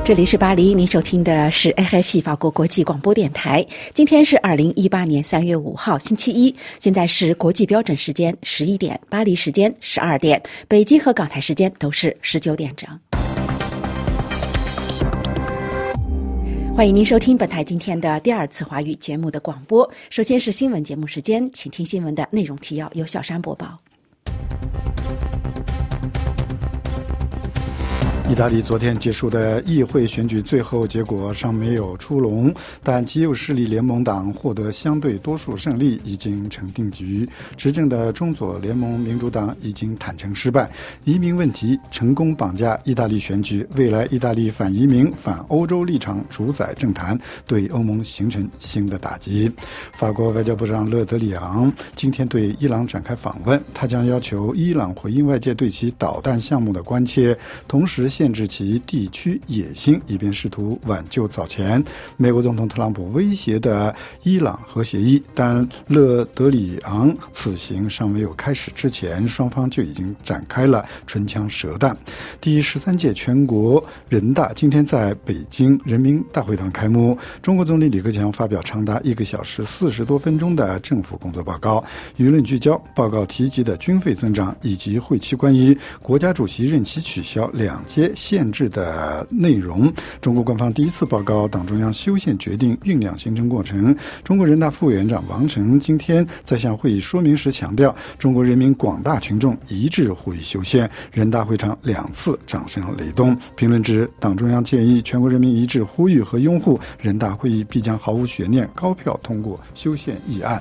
这里是巴黎，您收听的是 RFI 法国国际广播电台。今天是2018年3月5号，星期一，现在是国际标准时间11点，巴黎时间12点，北京和港台时间都是19点整。欢迎您收听本台今天的第二次华语节目的广播。首先是新闻节目时间，请听新闻的内容提要，由小山播报。 意大利昨天结束的议会选举最后结果尚没有出笼，但极右势力联盟党获得相对多数胜利，已经成定局。执政的中左联盟民主党已经坦诚失败。移民问题成功绑架意大利选举，未来意大利反移民、反欧洲立场主宰政坛，对欧盟形成新的打击。法国外交部长勒德里昂今天对伊朗展开访问，他将要求伊朗回应外界对其导弹项目的关切，同时限制其地区野心，以便试图挽救早前美国总统特朗普威胁的伊朗核协议。但勒德里昂此行尚没有开始之前，双方就已经展开了唇枪舌战。第13届全国人大今天在北京人民大会堂开幕，中国总理李克强发表长达1个小时40多分钟的政府工作报告，舆论聚焦报告提及的军费增长，以及会期关于国家主席任期取消2届限制的内容。中国官方第一次报告党中央修宪决定酝酿形成过程。中国人大副委员长王晨今天在向会议说明时强调，中国人民广大群众一致呼吁修宪，人大会场2次掌声雷动。评论指，党中央建议全国人民一致呼吁和拥护，人大会议必将毫无悬念高票通过修宪议案。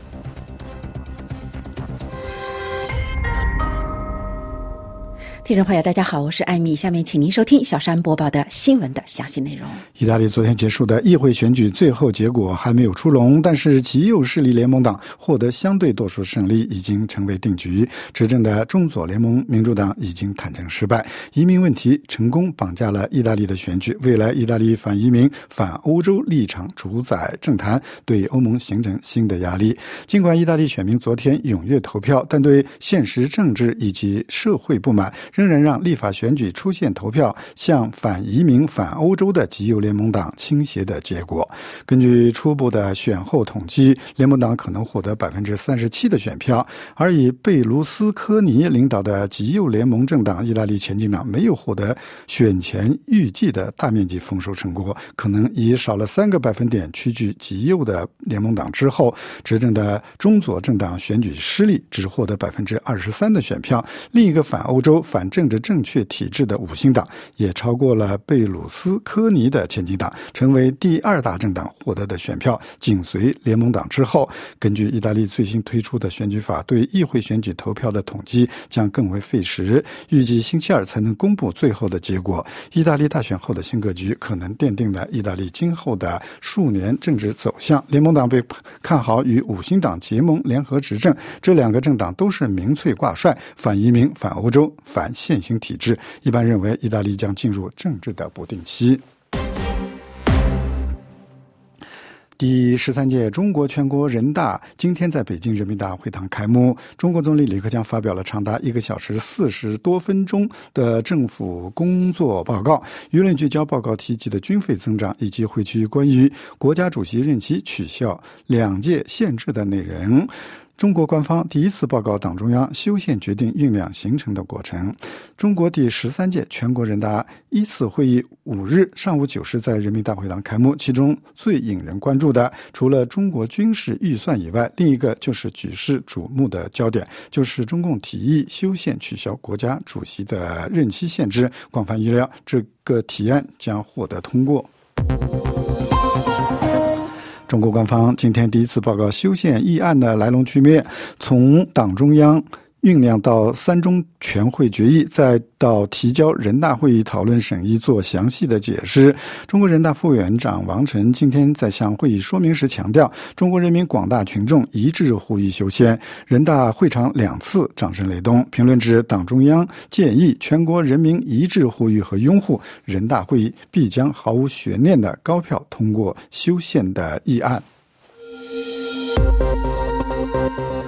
听众朋友大家好，我是艾米，下面请您收听小山播报的新闻的详细内容。 意大利昨天结束的议会选举最后结果还没有出笼，但是极右势力联盟党获得相对多数胜利，已经成为定局。执政的中左联盟民主党已经坦诚失败。移民问题成功绑架了意大利的选举，未来意大利反移民、反欧洲立场主宰政坛，对欧盟形成新的压力。尽管意大利选民昨天踊跃投票，但对现实政治以及社会不满，仍然让立法选举出现投票向反移民、反欧洲的极右联盟党倾斜的结果。根据初步的选后统计，联盟党可能获得37%的选票，而以贝卢斯科尼领导的极右联盟政党意大利前进党没有获得选前预计的大面积丰收成果，可能以少了3个百分点屈居极右的联盟党之后。执政的中左政党选举失利，只获得23%的选票。另一个反欧洲、反政治正确体制的五星党也超过了贝鲁斯科尼的前进党，成为第2大政党，获得的选票紧随联盟党之后。根据意大利最新推出的选举法，对议会选举投票的统计将更为费时，预计星期2才能公布最后的结果。意大利大选后的新格局可能奠定了意大利今后的数年政治走向。联盟党被看好与五星党结盟联合执政，这2个政党都是民粹挂帅，反移民、反欧洲、反现行体制。一般认为，意大利将进入政治的不定期。第13届中国全国人大今天在北京人民大会堂开幕，中国总理李克强发表了长达1个小时40多分钟的政府工作报告，舆论聚焦报告提及的军费增长以及会期关于国家主席任期取消2届限制的内容。中国官方第一次报告党中央修宪决定酝酿形成的过程。中国第13届全国人大1次会议5日上午9时在人民大会堂开幕，其中最引人关注的，除了中国军事预算以外，另一个就是举世瞩目的焦点，就是中共提议修宪取消国家主席的任期限制。广泛预料，这个提案将获得通过。中国官方今天第一次报告修宪议案的来龙去脉，从党中央酝酿到3中全会决议，再到提交人大会议讨论审议做详细的解释。中国人大副委员长王晨今天在向会议说明时强调，中国人民广大群众一致呼吁修宪，人大会场2次掌声雷动。评论指，党中央建议全国人民一致呼吁和拥护，人大会议必将毫无悬念的高票通过修宪的议案。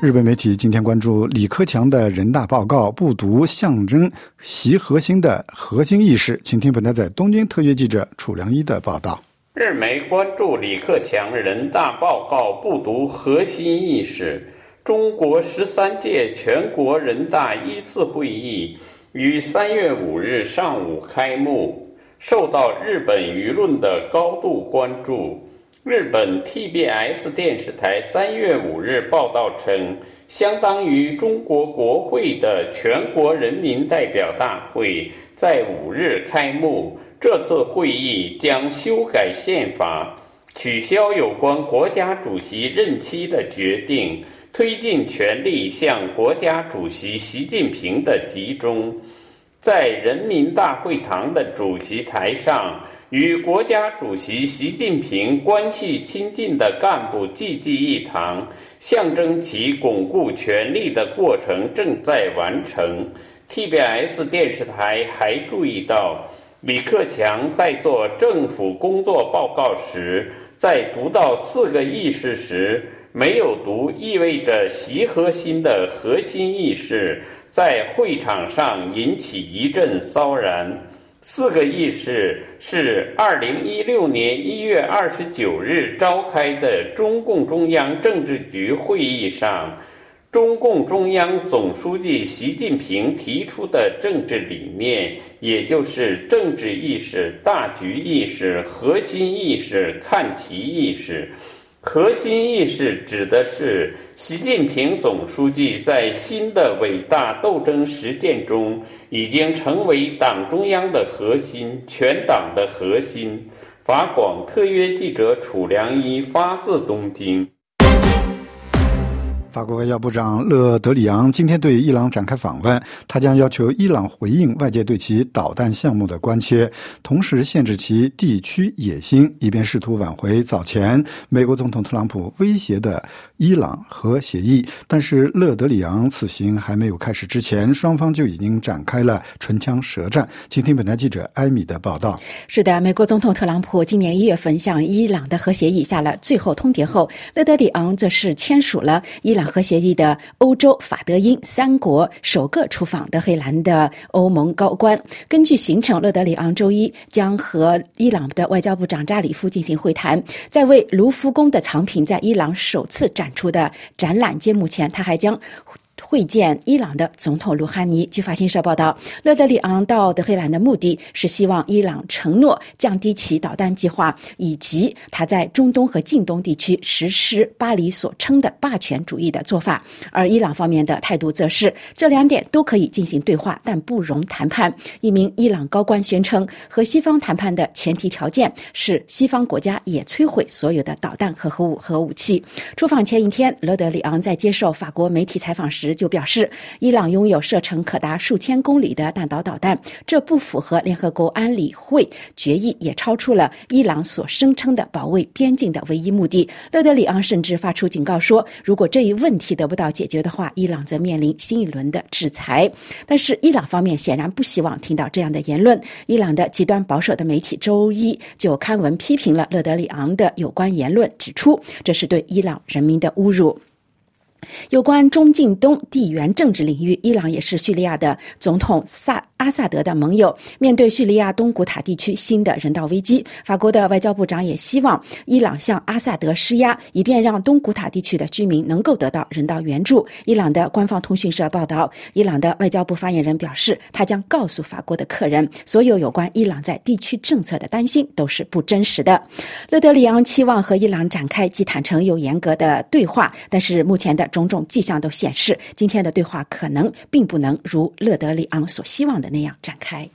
日本媒体今天关注李克强的人大报告不读象征习核心的核心意识，请听本台在东京特约记者楚良一的报道。 日媒关注李克强人大报告不读核心意识。中国13届全国人大一次会议于3月5日上午开幕，受到日本舆论的高度关注。日本 TBS 电视台3月5日报道称，相当于中国国会的全国人民代表大会在5日开幕。这次会议将修改宪法，取消有关国家主席任期的决定，推进权力向国家主席习近平的集中。在人民大会堂的主席台上，与国家主席习近平关系亲近的干部济济一堂，象征其巩固权力的过程正在完成。TBS 电视台还注意到，李克强在做政府工作报告时，在读到4个意识时，没有读意味着习核心的核心意识，在会场上引起一阵骚然。4个意识是2016年1月29日召开的中共中央政治局会议上，中共中央总书记习近平提出的政治理念，也就是政治意识、大局意识、核心意识、看齐意识。核心意识指的是习近平总书记在新的伟大斗争实践中已经成为党中央的核心，全党的核心。法广特约记者楚良一发自东京。 法国外交部长勒德里昂今天对伊朗展开访问，他将要求伊朗回应外界对其导弹项目的关切，同时限制其地区野心，以便试图挽回早前美国总统特朗普威胁的伊朗核协议。但是勒德里昂此行还没有开始之前，双方就已经展开了唇枪舌战。请听本台记者艾米的报道。 是的，美国总统特朗普今年1月份向伊朗的核协议下了最后通牒后，勒德里昂则是签署了伊朗核协议的欧洲、法德英3国首个出访德黑兰的欧盟高官。根据行程，勒德里昂周一将和伊朗的外交部长扎里夫进行会谈。在为卢浮宫的藏品在伊朗首次展出的展览揭幕前，他还将会见伊朗的总统鲁哈尼。据法新社报道，勒德里昂到德黑兰的目的是希望伊朗承诺降低其导弹计划，以及他在中东和近东地区实施巴黎所称的霸权主义的做法。而伊朗方面的态度则是这2点都可以进行对话，但不容谈判。一名伊朗高官宣称，和西方谈判的前提条件是西方国家也摧毁所有的导弹和核武器。出访前一天，勒德里昂在接受法国媒体采访时就表示，伊朗拥有射程可达数千公里的弹道导弹，这不符合联合国安理会决议，也超出了伊朗所声称的保卫边境的唯一目的。勒德里昂甚至发出警告说，如果这一问题得不到解决的话，伊朗则面临新一轮的制裁。但是伊朗方面显然不希望听到这样的言论。伊朗的极端保守的媒体周一就刊文批评了勒德里昂的有关言论，指出这是对伊朗人民的侮辱。有关中近东地缘政治领域，伊朗也是叙利亚的总统阿萨德的盟友。面对叙利亚东古塔地区新的人道危机，法国的外交部长也希望伊朗向阿萨德施压，以便让东古塔地区的居民能够得到人道援助。伊朗的官方通讯社报道，伊朗的外交部发言人表示，他将告诉法国的客人，所有有关伊朗在地区政策的担心都是不真实的。勒德里昂期望和伊朗展开既坦诚又严格的对话，但是目前的种种迹象都显示，今天的对话可能并不能如勒德里昂所希望的那样展开。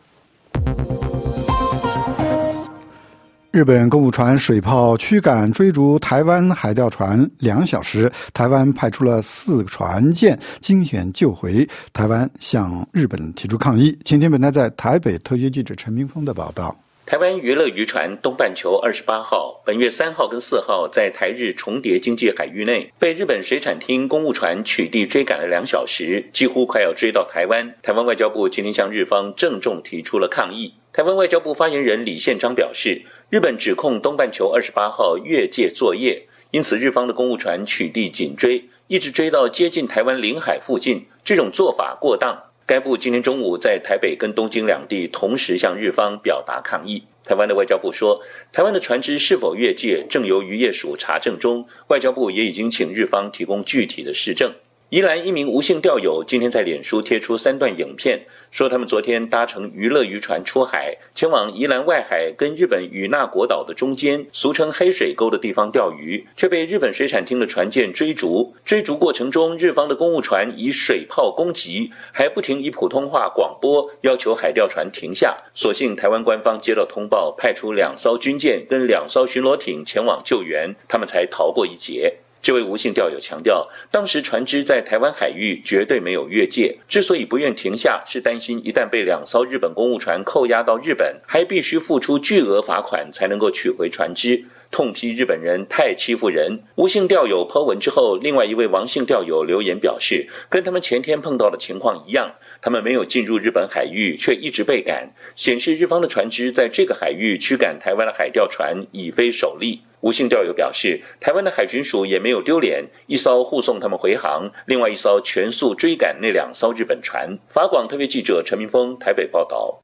日本公务船水炮驱赶追逐台湾海钓船2小时，台湾派出了4船舰惊险救回，台湾向日本提出抗议。请听本台在台北特约记者陈明峰的报道。 台湾娱乐渔船东半球28号本月3号跟4号在台日重叠经济海域内被日本水产厅公务船取缔追赶了2小时，几乎快要追到台湾。台湾外交部今天向日方郑重提出了抗议。台湾外交部发言人李宪章表示，日本指控东半球28号越界作业， 因此日方的公务船取缔紧追，一直追到接近台湾领海附近，这种做法过当。该部今天中午在台北跟东京两地同时向日方表达抗议。台湾的外交部说，台湾的船只是否越界正由渔业署查证中，外交部也已经请日方提供具体的事证。宜兰一名吴姓钓友今天在脸书贴出3段影片，说他们昨天搭乘娱乐渔船出海，前往宜兰外海跟日本与那国岛的中间，俗称黑水沟的地方钓鱼，却被日本水产厅的船舰追逐。追逐过程中，日方的公务船以水炮攻击，还不停以普通话广播要求海钓船停下。所幸台湾官方接到通报，派出2艘军舰跟2艘巡逻艇前往救援，他们才逃过一劫。这位吴姓钓友强调，当时船只在台湾海域绝对没有越界，之所以不愿停下，是担心一旦被2艘日本公务船扣押到日本，还必须付出巨额罚款才能够取回船只，痛批日本人太欺负人。吴姓钓友po文之后，另外一位王姓钓友留言表示，跟他们前天碰到的情况一样，他们没有进入日本海域，却一直被赶，显示日方的船只在这个海域驱赶台湾的海钓船已非首例。吴姓钓友表示，台湾的海巡署也没有丢脸，一艘护送他们回航，另外一艘全速追赶那2艘日本船。法广特别记者陈明峰台北报道。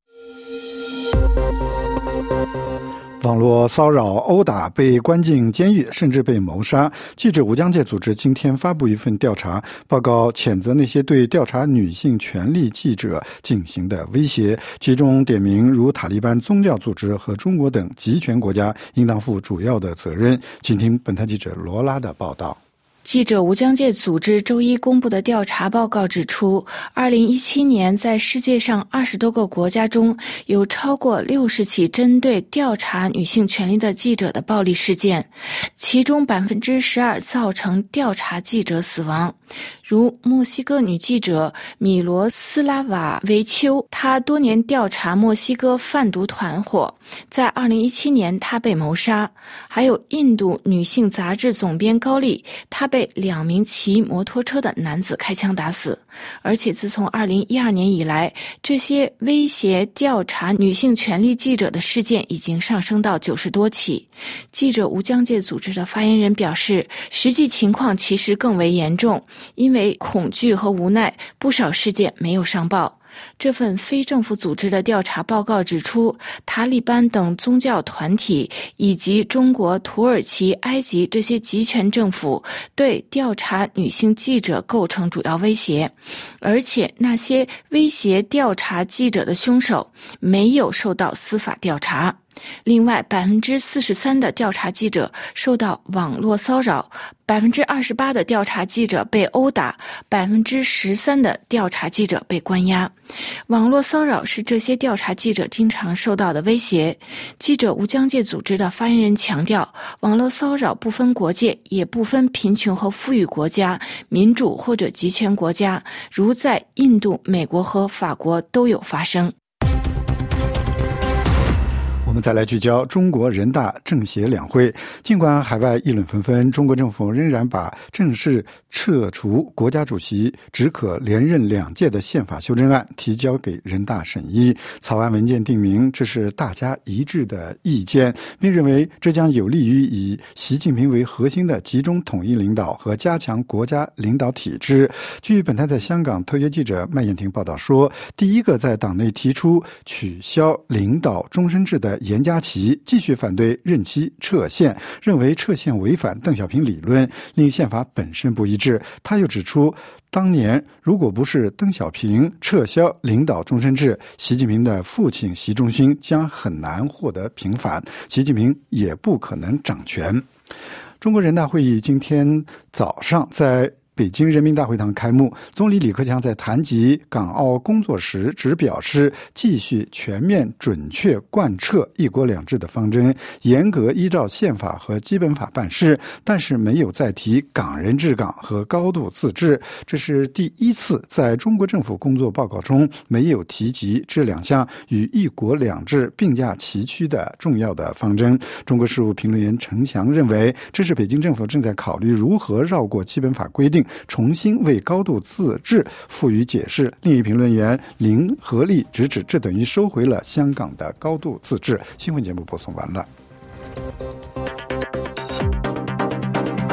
网络骚扰、殴打、被关进监狱，甚至被谋杀。记者吴江界组织今天发布一份调查报告，谴责那些对调查女性权利记者进行的威胁，其中点名如塔利班宗教组织和中国等极权国家应当负主要的责任。请听本台记者罗拉的报道。 记者无疆界组织周一公布的调查报告指出，2017年在世界上20多个国家中，有超过60起针对调查女性权利的记者的暴力事件，其中12%造成调查记者死亡。如墨西哥女记者米罗斯拉瓦维丘，她多年调查墨西哥贩毒团伙，在2017年她被谋杀。还有印度女性杂志总编高丽，她被2名骑摩托车的男子开枪打死。而且自从2012年以来，这些威胁调查女性权利记者的事件已经上升到90多起。记者无疆界组织的发言人表示，实际情况其实更为严重，因为恐惧和无奈，不少事件没有上报。这份非政府组织的调查报告指出，塔利班等宗教团体以及中国、土耳其、埃及这些极权政府对调查女性记者构成主要威胁，而且那些威胁调查记者的凶手没有受到司法调查。另外，43%的调查记者受到网络骚扰，28%的调查记者被殴打，13%的调查记者被关押。网络骚扰是这些调查记者经常受到的威胁。记者无疆界组织的发言人强调，网络骚扰不分国界，也不分贫穷和富裕国家、民主或者极权国家，如在印度、美国和法国都有发生。 我们再来聚焦中国人大政协两会。尽管海外议论纷纷，中国政府仍然把正式撤除国家主席只可连任2届的宪法修正案提交给人大审议。草案文件定明，这是大家一致的意见，并认为这将有利于以习近平为核心的集中统一领导和加强国家领导体制。据本台在香港特约记者麦燕婷报道说，第一个在党内提出取消领导终身制的严家琪继续反对任期撤宪，认为撤宪违反邓小平理论，令宪法本身不一致。他又指出，当年如果不是邓小平撤销领导终身制，习近平的父亲习仲勋将很难获得平反，习近平也不可能掌权。中国人大会议今天早上在北京人民大会堂开幕，总理李克强在谈及港澳工作时只表示，继续全面准确贯彻一国两制的方针，严格依照宪法和基本法办事，但是没有再提港人治港和高度自治。这是第一次在中国政府工作报告中没有提及这2项与一国两制并驾齐驱的重要的方针。中国事务评论员陈翔认为，这是北京政府正在考虑如何绕过基本法规定，重新为高度自治赋予解释。另一评论员林和利直指，这等于收回了香港的高度自治。新闻节目播送完了。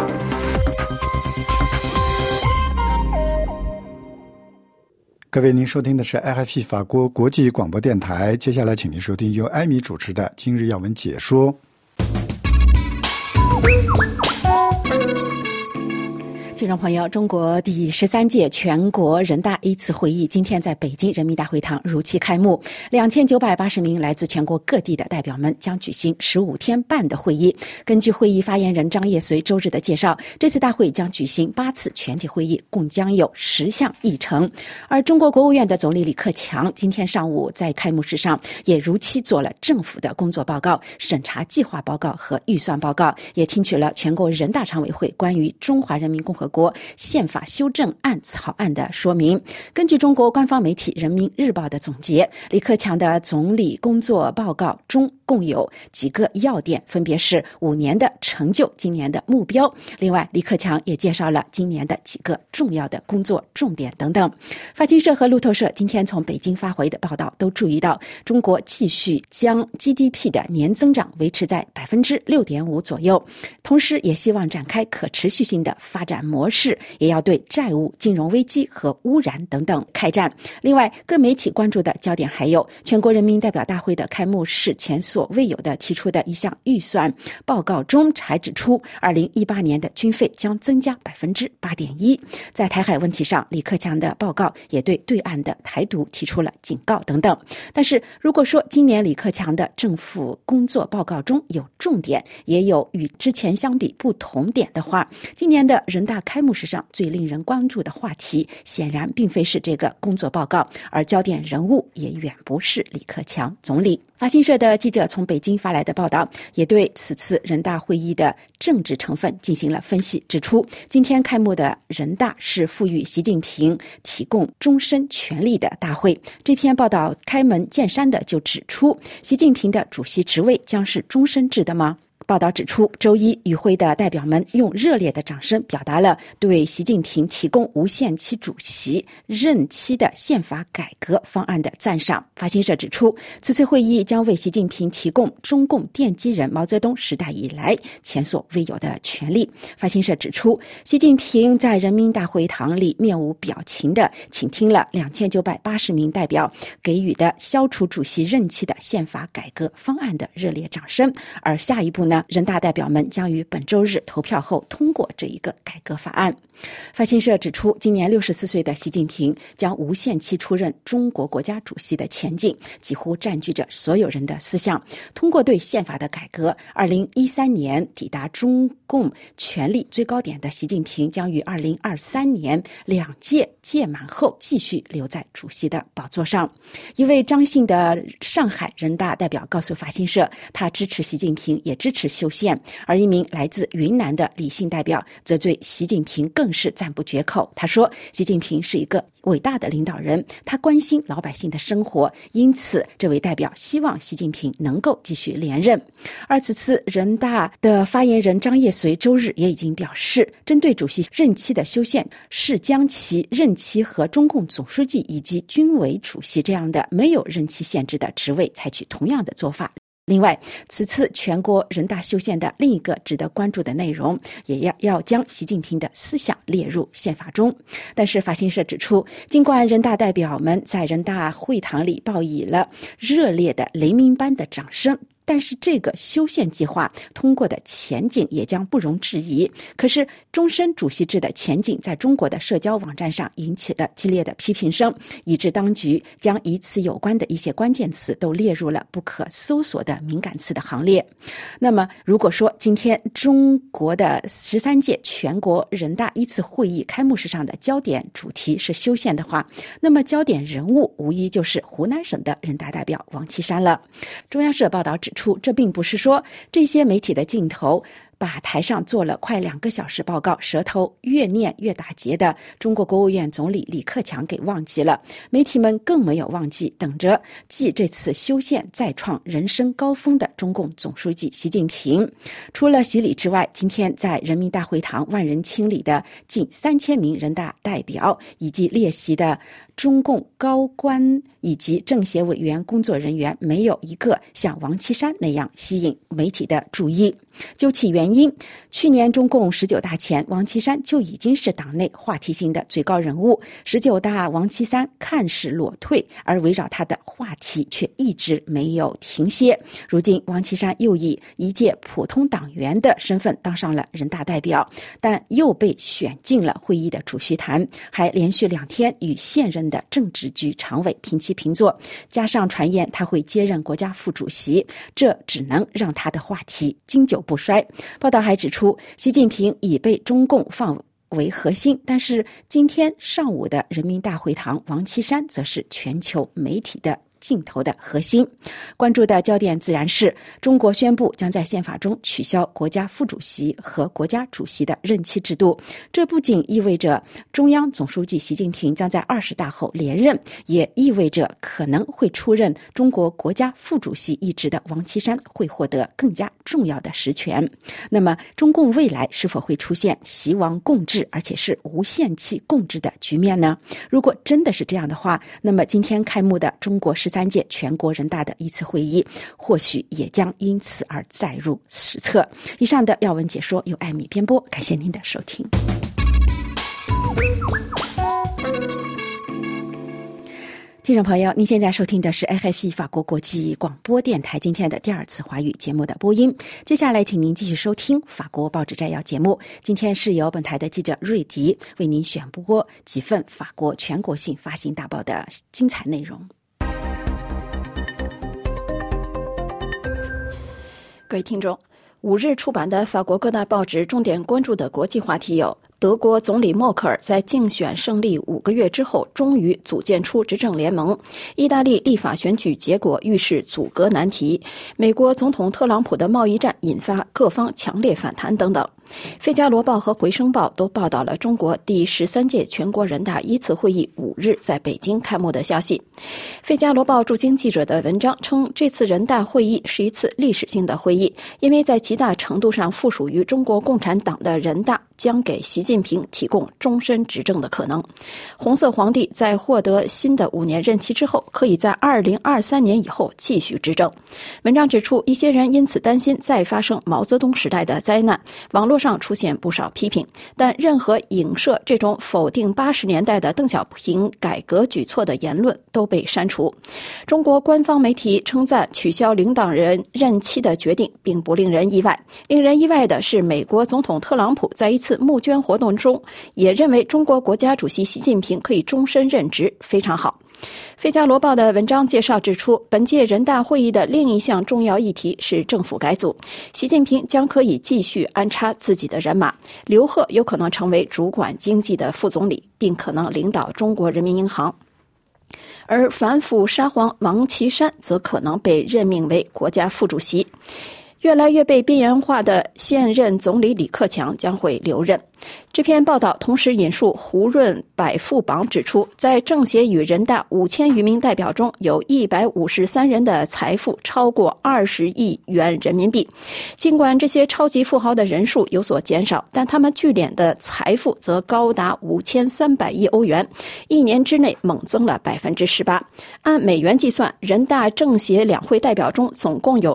各位，您收听的是 RFI 法国国际广播电台。接下来，请您收听由艾米主持的今日要闻解说。 听众朋友，中国第13届全国人大一次会议今天在北京人民大会堂如期开幕，2980名来自全国各地的代表们将举行15天半的会议。根据会议发言人张业遂周日的介绍，这次大会将举行8次全体会议，共将有10项议程。而中国国务院的总理李克强今天上午在开幕式上也如期做了政府的工作报告、审查计划报告和预算报告，也听取了全国人大常委会关于中华人民共和国宪法修正案草案的说明。根据中国官方媒体人民日报的总结，李克强的总理工作报告中共有几个要点，分别是5年的成就、今年的目标。另外，李克强也介绍了今年的几个重要的工作重点等等。法新社和路透社今天从北京发回的报道都注意到，中国继续将 GDP 的年增长维持在 6.5% 左右，同时也希望展开可持续性的发展模式，也要对债务、金融危机和污染等等开战。另外，各媒体关注的焦点还有全国人民代表大会的开幕式前所未有的提出的一项预算报告中还指出，2018年的军费将增加 8.1%。在台海问题上，李克强的报告也对对岸的台独提出了警告等等。但是如果说今年李克强的政府工作报告中有重点，也有与之前相比不同点的话，今年的人大开幕式上最令人关注的话题显然并非是这个工作报告，而焦点人物也远不是李克强总理。法新社的记者从北京发来的报道也对此次人大会议的政治成分进行了分析，指出今天开幕的人大是赋予习近平提供终身权力的大会。这篇报道开门见山的就指出，习近平的主席职位将是终身制的吗？报道指出，周一与会的代表们用热烈的掌声表达了对习近平提供无限期主席任期的宪法改革方案的赞赏。法新社指出，此次会议将为习近平提供中共奠基人毛泽东时代以来前所未有的权利。法新社指出，习近平在人民大会堂里面无表情地倾听了2980名代表给予的消除主席任期的宪法改革方案的热烈掌声，而下一步呢，人大代表们将于本周日投票后通过这一个改革法案。法新社指出，今年64岁的习近平将无限期出任中国国家主席的前景几乎占据着所有人的思想。通过对宪法的改革，2013年抵达中共权力最高点的习近平将于2023年2届届满后继续留在主席的宝座上。一位张姓的上海人大代表告诉法新社，他支持习近平，也支持修宪。而一名来自云南的李姓代表则对习近平更是赞不绝口。他说，习近平是一个伟大的领导人，他关心老百姓的生活，因此这位代表希望习近平能够继续连任。而此次人大的发言人张业遂周日也已经表示，针对主席任期的修宪是将其任期和中共总书记以及军委主席这样的没有任期限制的职位采取同样的做法。另外，此次全国人大修宪的另一个值得关注的内容，也要将习近平的思想列入宪法中。但是法新社指出，尽管人大代表们在人大会堂里报以了热烈的雷鸣般的掌声，但是这个修宪计划通过的前景也将不容置疑。可是终身主席制的前景在中国的社交网站上引起了激烈的批评声，以致当局将与此有关的一些关键词都列入了不可搜索的敏感词的行列。那么如果说今天中国的13届全国人大一次会议开幕式上的焦点主题是修宪的话，那么焦点人物无疑就是湖南省的人大代表王岐山了。中央社报道指出，这并不是说这些媒体的镜头把台上做了快2个小时报告，舌头越念越打结的中国国务院总理李克强给忘记了。媒体们更没有忘记等着继这次修宪再创人生高峰的中共总书记习近平。除了洗礼之外，今天在人民大会堂万人清理的近3000名人大代表以及列席的中共高官以及政协委员工作人员，没有一个像王岐山那样吸引媒体的注意。究其原原因。去年中共19大前，王岐山就已经是党内话题性的最高人物。19大王岐山看似裸退，而围绕他的话题却一直没有停歇。如今王岐山又以一届普通党员的身份当上了人大代表，但又被选进了会议的主席坛，还连续2天与现任的政治局常委平起平坐，加上传言他会接任国家副主席，这只能让他的话题经久不衰。报道还指出，习近平已被中共放为核心，但是今天上午的人民大会堂，王岐山则是全球媒体的镜头的核心。关注的焦点自然是中国宣布将在宪法中取消国家副主席和国家主席的任期制度，这不仅意味着中央总书记习近平将在20大后连任，也意味着可能会出任中国国家副主席一职的王岐山会获得更加重要的实权。那么中共未来是否会出现习王共治，而且是无限期共治的局面呢？如果真的是这样的话，那么今天开幕的中国13届全国人大的一次会议或许也将因此而载入史册。以上的要闻解说由艾米编播，感谢您的收听。听众朋友，您现在收听的是 RFI 法国国际广播电台今天的第2次华语节目的播音。接下来请您继续收听法国报纸摘要节目。今天是由本台的记者瑞迪为您选播几份法国全国性发行大报的精彩内容。 各位听众，5日出版的法国各大报纸重点关注的国际话题有：德国总理默克尔在竞选胜利5个月之后终于组建出执政联盟；意大利立法选举结果预示阻隔难题；美国总统特朗普的贸易战引发各方强烈反弹等等。《费加罗报》和《回声报》都报道了中国第13届全国人大1次会议5日在北京开幕的消息。《费加罗报》驻京记者的文章称，这次人大会议是一次历史性的会议，因为在极大程度上附属于中国共产党的人大将给习近平提供终身执政的可能。红色皇帝在获得新的5年任期之后，可以在2023年以后继续执政。文章指出，一些人因此担心再发生毛泽东时代的灾难，网络上出现不少批评，但任何影射这种否定80年代的邓小平改革举措的言论都被删除。中国官方媒体称赞取消领导人任期的决定并不令人意外，令人意外的是美国总统特朗普在一次募捐活动中也认为中国国家主席习近平可以终身任职，非常好。《费加罗报》的文章介绍指出，本届人大会议的另一项重要议题是政府改组，习近平将可以继续安插自己的人马，刘鹤有可能成为主管经济的副总理，并可能领导中国人民银行。而反腐沙皇王岐山则可能被任命为国家副主席。越来越被边缘化的现任总理李克强将会留任。这篇报道同时引述胡润百富榜指出，在政协与人大5000余名代表中，有153人的财富超过20亿元人民币。尽管这些超级富豪的人数有所减少，但他们聚敛的财富则高达5300亿欧元，1年之内猛增了18%。按美元计算，人大政协两会代表中总共有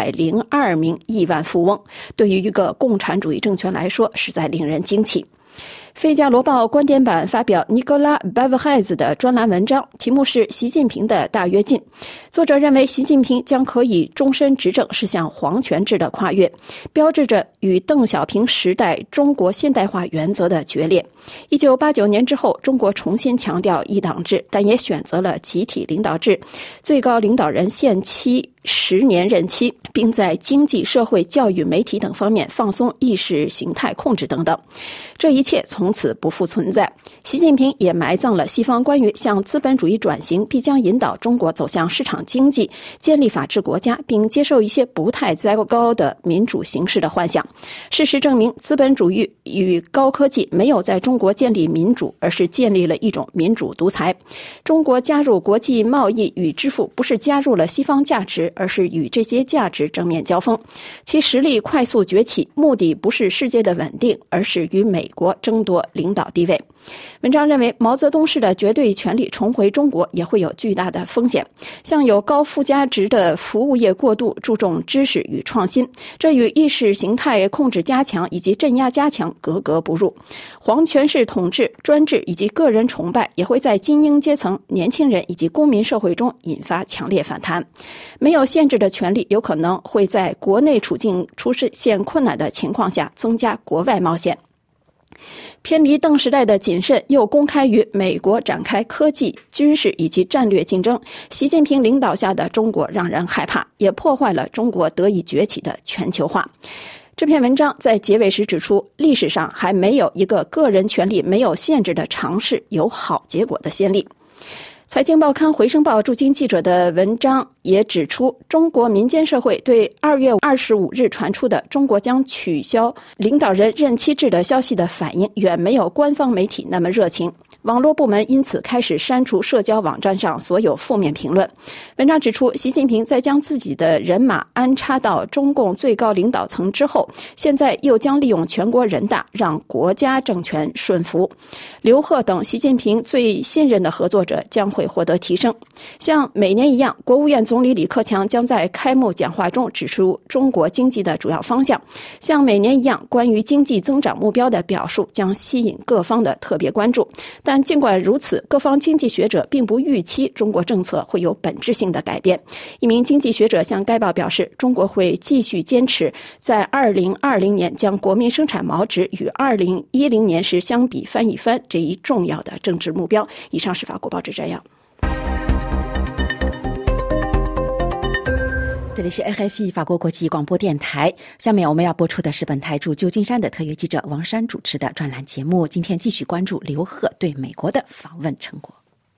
102名亿万富翁，对于一个共产主义政权来说，实在令人惊奇。《费加罗报》观点版发表尼古拉·巴维海兹的专栏文章，题目是《习近平的大跃进》。作者认为，习近平将可以终身执政是向皇权制的跨越，标志着与邓小平时代中国现代化原则的决裂。1989年之后，中国重新强调一党制，但也选择了集体领导制，最高领导人限期10年任期，并在经济、社会、教育、媒体等方面放松意识形态控制等等。这一切从此不复存在。习近平也埋葬了西方关于向资本主义转型必将引导中国走向市场经济、建立法治国家，并接受一些不太糟糕的民主形式的幻想。事实证明，资本主义与高科技没有在中国建立民主，而是建立了一种民主独裁。中国加入国际贸易与支付，不是加入了西方价值，而是与这些价值正面交锋。其实力快速崛起，目的不是世界的稳定，而是与美国争夺夺领导地位。文章认为，毛泽东式的绝对权力重回中国也会有巨大的风险，向有高附加值的服务业过度，注重知识与创新，这与意识形态控制加强以及镇压加强格格不入。皇权式统治、专制以及个人崇拜也会在精英阶层、年轻人以及公民社会中引发强烈反弹。没有限制的权力有可能会在国内处境出现困难的情况下增加国外冒险。偏离邓时代的谨慎又公开与美国展开科技、军事以及战略竞争，习近平领导下的中国让人害怕，也破坏了中国得以崛起的全球化。这篇文章在结尾时指出，历史上还没有一个个人权利没有限制的尝试有好结果的先例。财经报刊回声报驻京记者的文章也指出，中国民间社会对2月25日传出的中国将取消领导人任期制的消息的反应远没有官方媒体那么热情，网络部门因此开始删除社交网站上所有负面评论。文章指出，习近平在将自己的人马安插到中共最高领导层之后，现在又将利用全国人大让国家政权顺服。刘鹤等习近平最信任的合作者将会获得提升。像每年一样，国务院总理李克强将在开幕讲话中指出中国经济的主要方向。像每年一样，关于经济增长目标的表述将吸引各方的特别关注。但尽管如此，各方经济学者并不预期中国政策会有本质性的改变。一名经济学者向该报表示，中国会继续坚持在2020年将国民生产毛值与2010年时相比翻一番这一重要的政治目标。以上是法国报纸摘要。 这里是 RFI 法国国际广播电台，下面我们要播出的是本台驻旧金山的特约记者王珊主持的专栏节目。今天继续关注刘鹤对美国的访问成果。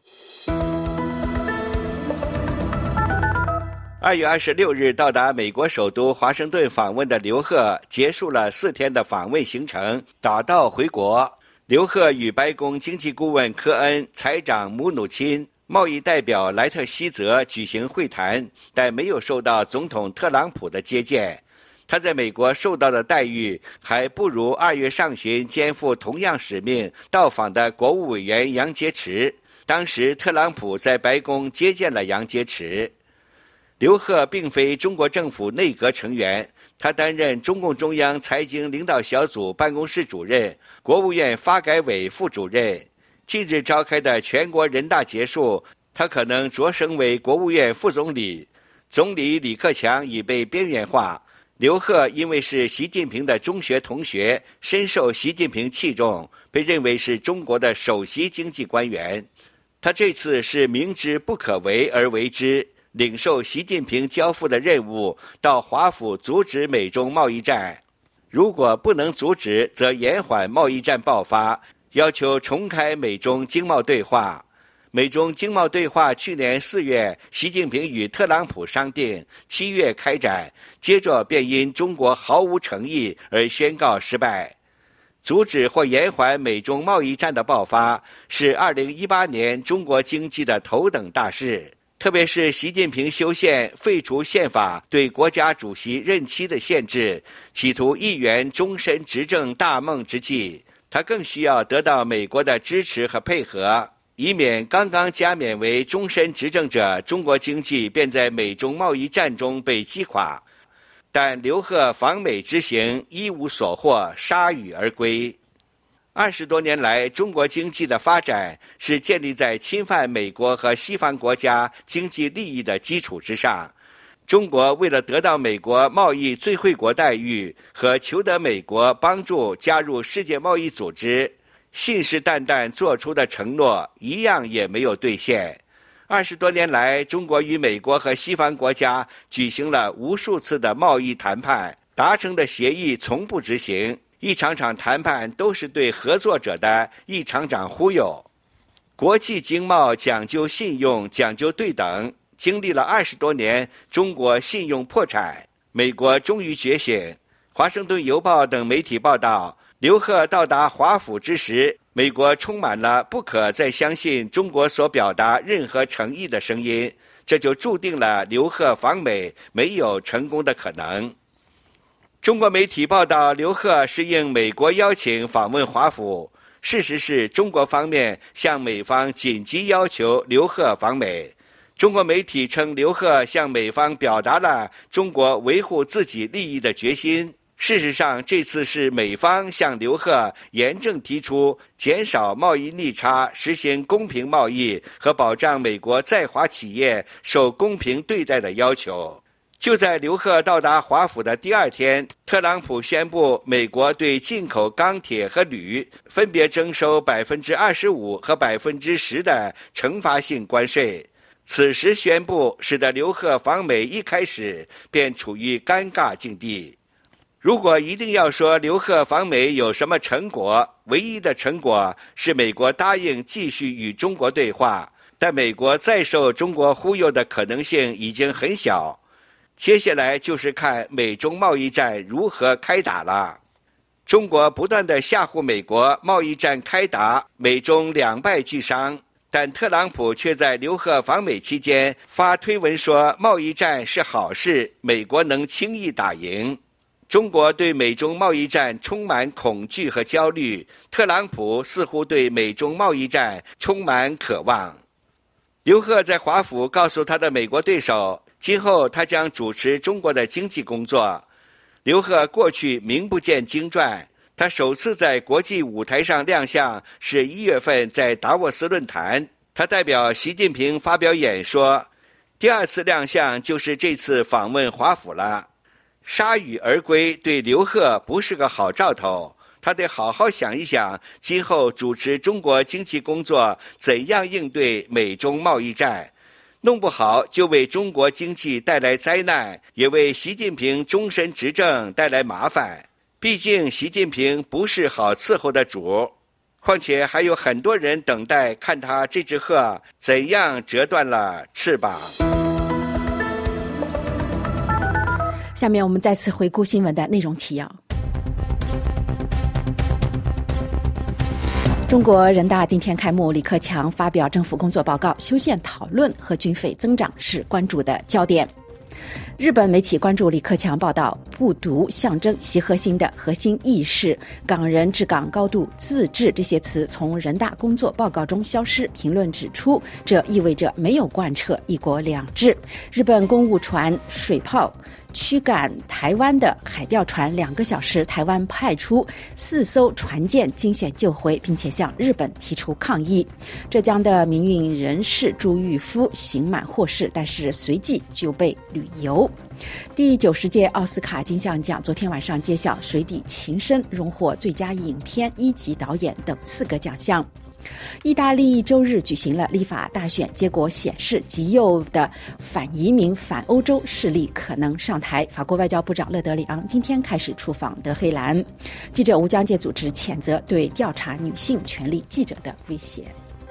2月26日到达美国首都华盛顿访问的刘鹤，结束了4天的访问行程，打道回国。刘鹤与白宫经济顾问科恩、财长姆努钦、贸易代表莱特希泽举行会谈，但没有受到总统特朗普的接见。他在美国受到的待遇还不如2月上旬肩负同样使命到访的国务委员杨洁篪。当时特朗普在白宫接见了杨洁篪。刘鹤并非中国政府内阁成员，他担任中共中央财经领导小组办公室主任、国务院发改委副主任。近日召开的全国人大结束，他可能擢升为国务院副总理。总理李克强已被边缘化。刘鹤因为是习近平的中学同学，深受习近平器重，被认为是中国的首席经济官员。他这次是明知不可为而为之，领受习近平交付的任务，到华府阻止美中贸易战。如果不能阻止，则延缓贸易战爆发，要求重开美中经贸对话。美中经贸对话去年4月，习近平与特朗普商定，7月开展，接着便因中国毫无诚意而宣告失败。阻止或延缓美中贸易战的爆发，是2018年中国经济的头等大事。特别是习近平修宪废除宪法对国家主席任期的限制，企图一圆终身执政大梦之际，他更需要得到美国的支持和配合，以免刚刚加冕为终身执政者，中国经济便在美中贸易战中被击垮。但刘鹤访美之行一无所获，铩羽而归。20多年来，中国经济的发展是建立在侵犯美国和西方国家经济利益的基础之上。中国为了得到美国贸易最惠国待遇和求得美国帮助加入世界贸易组织，信誓旦旦做出的承诺一样也没有兑现。20多年来，中国与美国和西方国家举行了无数次的贸易谈判，达成的协议从不执行，一场场谈判都是对合作者的一场场忽悠。国际经贸讲究信用，讲究对等，经历了20多年，中国信用破产，美国终于觉醒。华盛顿邮报等媒体报道，刘鹤到达华府之时，美国充满了不可再相信中国所表达任何诚意的声音，这就注定了刘鹤访美没有成功的可能。中国媒体报道，刘鹤是应美国邀请访问华府。 事实是中国方面向美方紧急要求刘鹤访美。中国媒体称刘鹤向美方表达了中国维护自己利益的决心。事实上，这次是美方向刘鹤严正提出减少贸易逆差、实行公平贸易和保障美国在华企业受公平对待的要求。就在刘鹤到达华府的第二天，特朗普宣布美国对进口钢铁和铝分别征收 25% 和 10% 的惩罚性关税。此时宣布使得刘鹤访美一开始便处于尴尬境地。如果一定要说刘鹤访美有什么成果，唯一的成果是美国答应继续与中国对话，但美国再受中国忽悠的可能性已经很小。接下来就是看美中贸易战如何开打了。中国不断地吓唬美国，贸易战开打，美中两败俱伤。但特朗普却在刘鹤访美期间发推文说，贸易战是好事，美国能轻易打赢。中国对美中贸易战充满恐惧和焦虑，特朗普似乎对美中贸易战充满渴望。刘鹤在华府告诉他的美国对手，今后他将主持中国的经济工作。刘鹤过去名不见经传，他首次在国际舞台上亮相是1月份在达沃斯论坛，他代表习近平发表演说。第二次亮相就是这次访问华府了。铩羽而归对刘鹤不是个好兆头，他得好好想一想，今后主持中国经济工作怎样应对美中贸易战，弄不好就为中国经济带来灾难，也为习近平终身执政带来麻烦。毕竟习近平不是好伺候的主，况且还有很多人等待看他这只鹤怎样折断了翅膀。 下面我们再次回顾新闻的内容提要。中国人大今天开幕，李克强发表政府工作报告，修宪讨论和军费增长是关注的焦点。日本媒体关注李克强报道，不独象征习核心的核心意识，港人治港、高度自治这些词从人大工作报告中消失。评论指出，这意味着没有贯彻一国两制。日本公务船水炮驱赶台湾的海钓船2个小时，台湾派出4艘船舰惊险救回，并且向日本提出抗议。浙江的民运人士朱玉夫刑满获释，但是随即就被旅游。第90届奥斯卡金像奖昨天晚上揭晓，《水底情深》荣获最佳影片、1级导演等4个奖项。意大利周日举行了立法大选，结果显示极右的反移民、反欧洲势力可能上台。法国外交部长勒德里昂今天开始出访德黑兰。记者吴江界组织谴责对调查女性权利记者的威胁。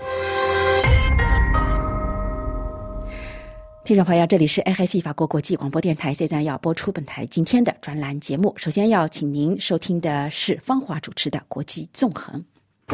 听众朋友，这里是 RFI 法国国际广播电台，现在要播出本台今天的专栏节目。首先要请您收听的是方华主持的国际纵横。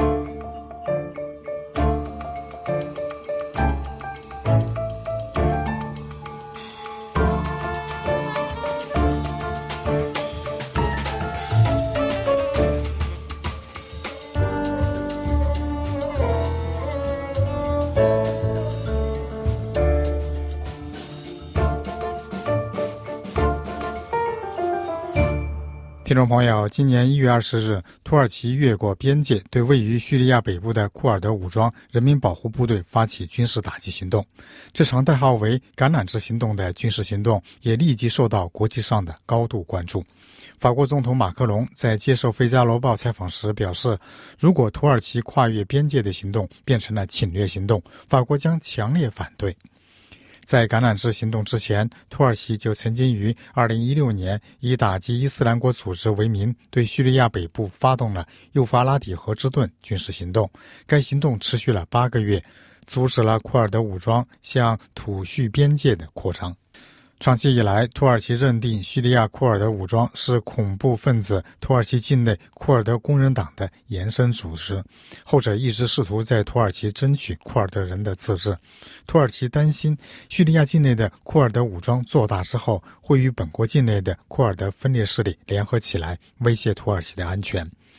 听众朋友，今年1月20日，土耳其越过边界，对位于叙利亚北部的库尔德武装人民保护部队发起军事打击行动。这场代号为“橄榄枝行动”的军事行动也立即受到国际上的高度关注。法国总统马克龙在接受《费加罗报》采访时表示，如果土耳其跨越边界的行动变成了侵略行动，法国将强烈反对。在橄榄枝行动之前，土耳其就曾经于2016年以打击伊斯兰国组织为名，对叙利亚北部发动了幼发拉底河之盾军事行动。该行动持续了8个月，阻止了库尔德武装向土叙边界的扩张。长期以来，土耳其认定叙利亚库尔德武装是恐怖分子土耳其境内库尔德工人党的延伸组织，后者一直试图在土耳其争取库尔德人的自治。土耳其担心叙利亚境内的库尔德武装做大之后，会与本国境内的库尔德分裂势力联合起来，威胁土耳其的安全。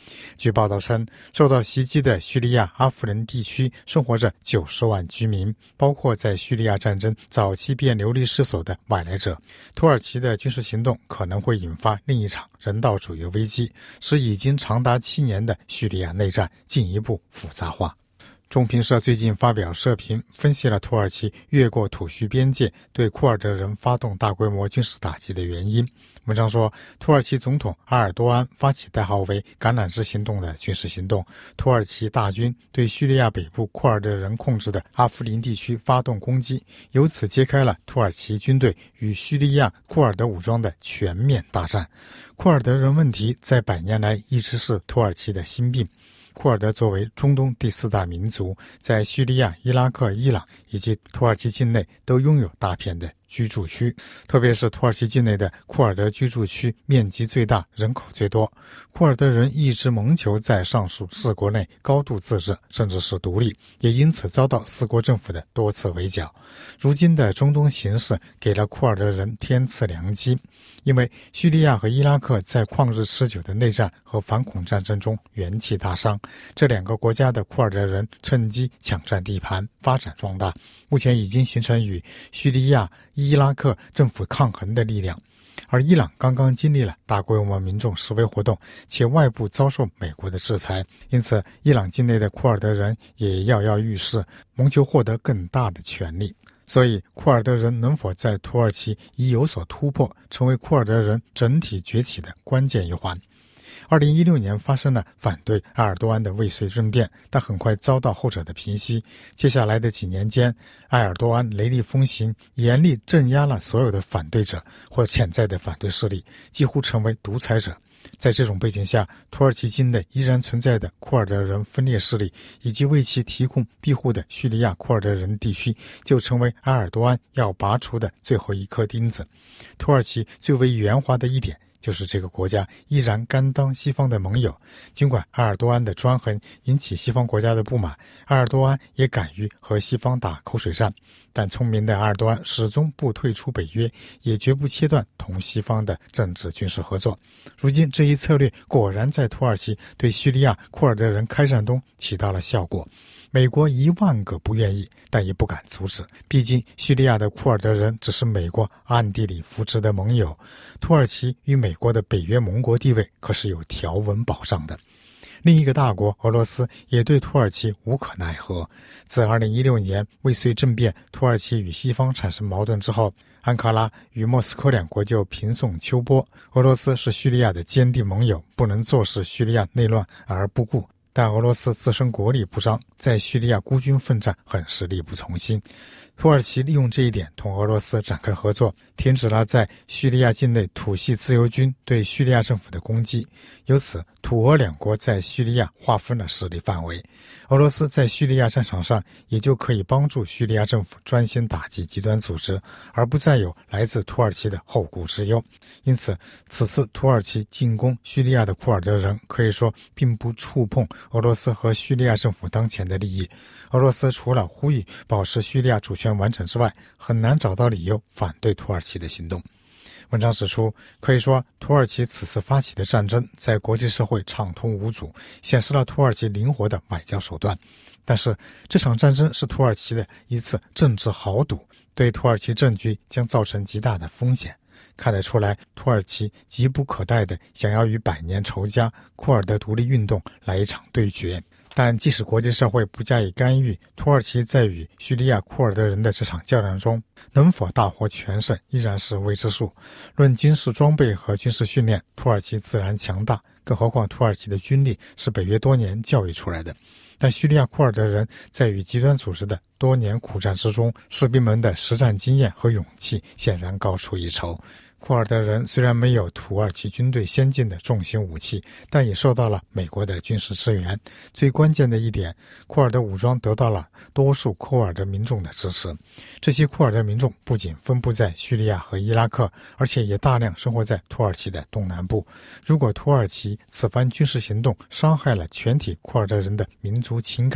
据报道称，受到袭击的叙利亚阿夫林地区生活着90万居民，包括在叙利亚战争早期便流离失所的外来者。土耳其的军事行动可能会引发另一场人道主义危机，使已经长达7年的叙利亚内战进一步复杂化。中评社最近发表社评，分析了土耳其越过土叙边界对库尔德人发动大规模军事打击的原因。文章说，土耳其总统阿尔多安发起代号为橄榄枝行动的军事行动，土耳其大军对叙利亚北部库尔德人控制的阿夫林地区发动攻击，由此揭开了土耳其军队与叙利亚库尔德武装的全面大战。库尔德人问题在100年来一直是土耳其的心病。库尔德作为中东第4大民族，在叙利亚、伊拉克、伊朗以及土耳其境内都拥有大片的居住区，特别是土耳其境内的库尔德居住区面积最大，人口最多。库尔德人一直谋求在上述4国内高度自治，甚至是独立，也因此遭到4国政府的多次围剿。如今的中东形势给了库尔德人天赐良机，因为叙利亚和伊拉克在旷日持久的内战和反恐战争中元气大伤，这2个国家的库尔德人趁机抢占地盘，发展壮大，目前已经形成与叙利亚、伊拉克政府抗衡的力量。而伊朗刚刚经历了大规模民众示威活动，且外部遭受美国的制裁，因此伊朗境内的库尔德人也跃跃欲试，谋求获得更大的权利。所以库尔德人能否在土耳其已有所突破，成为库尔德人整体崛起的关键一环。2016年发生了反对埃尔多安的未遂政变，但很快遭到后者的平息。接下来的几年间，埃尔多安雷厉风行，严厉镇压了所有的反对者或潜在的反对势力，几乎成为独裁者。在这种背景下，土耳其境内依然存在的库尔德人分裂势力，以及为其提供庇护的叙利亚库尔德人地区，就成为埃尔多安要拔除的最后一颗钉子。土耳其最为圆滑的一点，就是这个国家依然甘当西方的盟友。尽管埃尔多安的专横引起西方国家的不满，埃尔多安也敢于和西方打口水战，但聪明的埃尔多安始终不退出北约，也绝不切断同西方的政治军事合作。如今这一策略果然在土耳其对叙利亚库尔德人开战中起到了效果。美国10000个不愿意，但也不敢阻止，毕竟叙利亚的库尔德人只是美国暗地里扶持的盟友，土耳其与美国的北约盟国地位可是有条文保障的。另一个大国俄罗斯也对土耳其无可奈何。自2016年未遂政变，土耳其与西方产生矛盾之后，安卡拉与莫斯科2国就频送秋波。俄罗斯是叙利亚的坚定盟友，不能坐视叙利亚内乱而不顾。但俄罗斯自身国力不彰，在叙利亚孤军奋战很是力不从心。土耳其利用这一点同俄罗斯展开合作，停止了在叙利亚境内土系自由军对叙利亚政府的攻击，由此土俄2国在叙利亚划分了势力范围。俄罗斯在叙利亚战场上也就可以帮助叙利亚政府专心打击极端组织，而不再有来自土耳其的后顾之忧。因此此次土耳其进攻叙利亚的库尔德人可以说并不触碰俄罗斯和叙利亚政府当前的利益。俄罗斯除了呼吁保持叙利亚主权完整之外，很难找到理由反对土耳其的行动。文章指出，可以说土耳其此次发起的战争在国际社会畅通无阻，显示了土耳其灵活的外交手段。但是这场战争是土耳其的一次政治豪赌，对土耳其政局将造成极大的风险。看得出来，土耳其急不可待地想要与百年仇家库尔德独立运动来一场对决。但即使国际社会不加以干预，土耳其在与叙利亚库尔德人的这场较量中能否大获全胜依然是未知数。论军事装备和军事训练，土耳其自然强大，更何况土耳其的军力是北约多年教育出来的。但叙利亚库尔德人在与极端组织的多年苦战之中，士兵们的实战经验和勇气显然高出一筹。库尔德人虽然没有土耳其军队先进的重型武器，但也受到了美国的军事支援。最关键的一点，库尔德武装得到了多数库尔德民众的支持。这些库尔德民众不仅分布在叙利亚和伊拉克，而且也大量生活在土耳其的东南部。如果土耳其此番军事行动伤害了全体库尔德人的民族情感，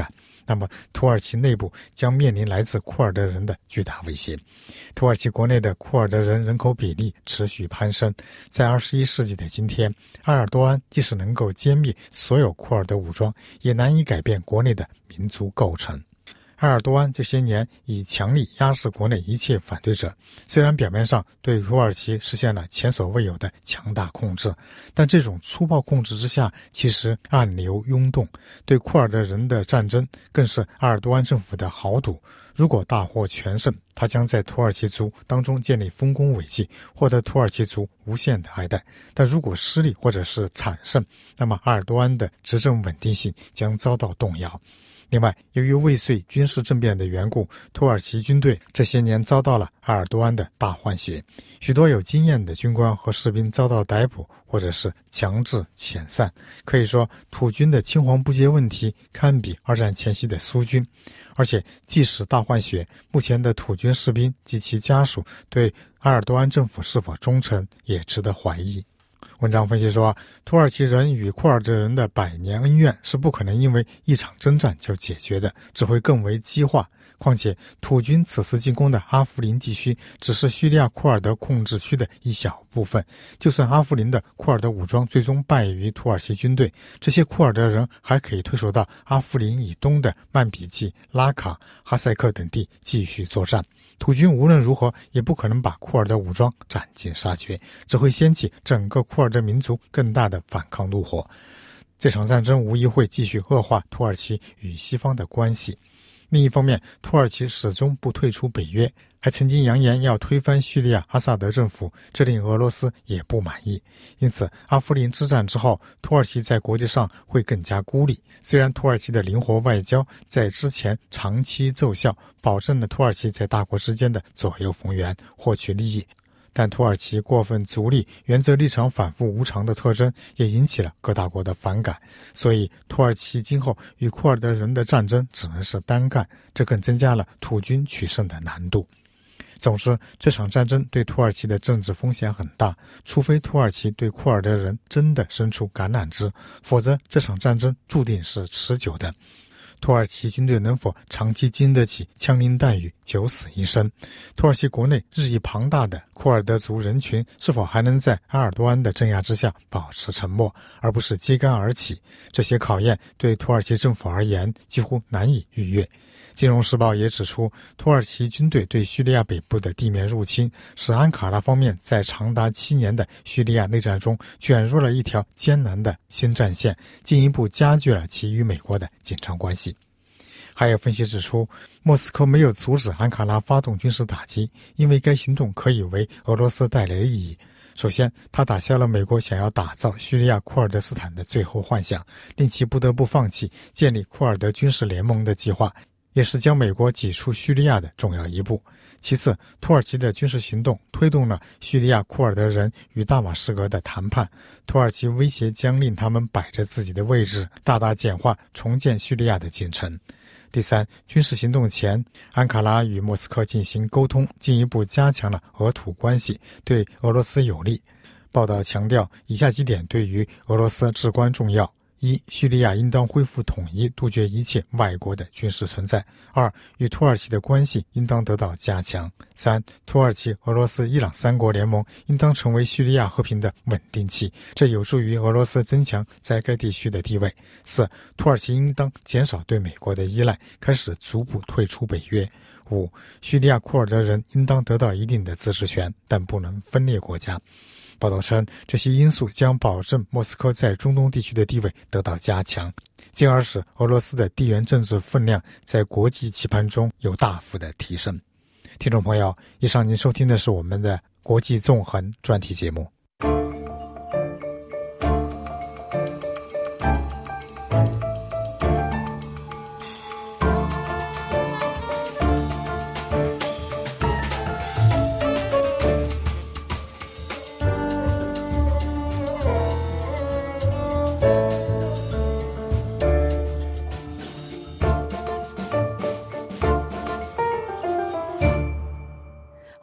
那么土耳其内部将面临来自库尔德人的巨大威胁。土耳其国内的库尔德人人口比例持续攀升，在21世纪的今天，埃尔多安即使能够歼灭所有库尔德武装，也难以改变国内的民族构成。埃尔多安这些年以强力压制国内一切反对者，虽然表面上对土耳其实现了前所未有的强大控制，但这种粗暴控制之下，其实暗流涌动。对库尔德人的战争更是埃尔多安政府的豪赌。如果大获全胜，他将在土耳其族当中建立丰功伟绩，获得土耳其族无限的爱戴。但如果失利或者是惨胜，那么埃尔多安的执政稳定性将遭到动摇。另外，由于未遂军事政变的缘故，土耳其军队这些年遭到了埃尔多安的大换血，许多有经验的军官和士兵遭到逮捕或者是强制遣散。可以说，土军的青黄不接问题堪比二战前夕的苏军。而且即使大换血，目前的土军士兵及其家属对埃尔多安政府是否忠诚也值得怀疑。文章分析说，土耳其人与库尔德人的100年恩怨是不可能因为一场征战就解决的，只会更为激化。况且土军此次进攻的阿夫林地区只是叙利亚库尔德控制区的一小部分，就算阿夫林的库尔德武装最终败于土耳其军队，这些库尔德人还可以退守到阿夫林以东的曼比季、拉卡、哈塞克等地继续作战。土军无论如何也不可能把库尔德武装斩尽杀绝，只会掀起整个库尔德民族更大的反抗怒火。这场战争无疑会继续恶化土耳其与西方的关系。另一方面，土耳其始终不退出北约，还曾经扬言要推翻叙利亚阿萨德政府，这令俄罗斯也不满意。因此，阿夫林之战之后，土耳其在国际上会更加孤立。虽然土耳其的灵活外交在之前长期奏效，保证了土耳其在大国之间的左右逢源，获取利益，但土耳其过分逐利、原则立场反复无常的特征也引起了各大国的反感，所以土耳其今后与库尔德人的战争只能是单干，这更增加了土军取胜的难度。总之，这场战争对土耳其的政治风险很大，除非土耳其对库尔德人真的伸出橄榄枝，否则这场战争注定是持久的。土耳其军队能否长期经得起枪林弹雨、九死一生？土耳其国内日益庞大的库尔德族人群是否还能在埃尔多安的镇压之下保持沉默，而不是揭竿而起？这些考验对土耳其政府而言几乎难以逾越。金融时报也指出，土耳其军队对叙利亚北部的地面入侵，使安卡拉方面在长达7年的叙利亚内战中卷入了一条艰难的新战线，进一步加剧了其与美国的紧张关系。还有分析指出，莫斯科没有阻止安卡拉发动军事打击，因为该行动可以为俄罗斯带来利益。首先，他打消了美国想要打造叙利亚库尔德斯坦的最后幻想，令其不得不放弃建立库尔德军事联盟的计划，也是将美国挤出叙利亚的重要一步。其次，土耳其的军事行动推动了叙利亚库尔德人与大马士革的谈判，土耳其威胁将令他们摆着自己的位置，大大简化重建叙利亚的进程。第三，军事行动前，安卡拉与莫斯科进行沟通，进一步加强了俄土关系，对俄罗斯有利。报道强调，以下几点对于俄罗斯至关重要：一、叙利亚应当恢复统一，杜绝一切外国的军事存在；二、与土耳其的关系应当得到加强；三、土耳其、俄罗斯、伊朗3国联盟应当成为叙利亚和平的稳定器，这有助于俄罗斯增强在该地区的地位；四、土耳其应当减少对美国的依赖，开始逐步退出北约；五、叙利亚库尔德人应当得到一定的自治权，但不能分裂国家。报道称，这些因素将保证莫斯科在中东地区的地位得到加强，进而使俄罗斯的地缘政治分量在国际棋盘中有大幅的提升。听众朋友，以上您收听的是我们的国际纵横专题节目。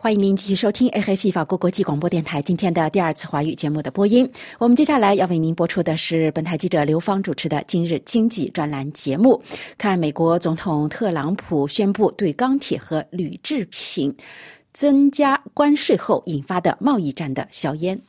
欢迎您继续收听 RFI 法国国际广播电台今天的第二次华语节目的播音。我们接下来要为您播出的是本台记者刘芳主持的今日经济专栏节目，看美国总统特朗普宣布对钢铁和铝制品增加关税后引发的贸易战的硝烟。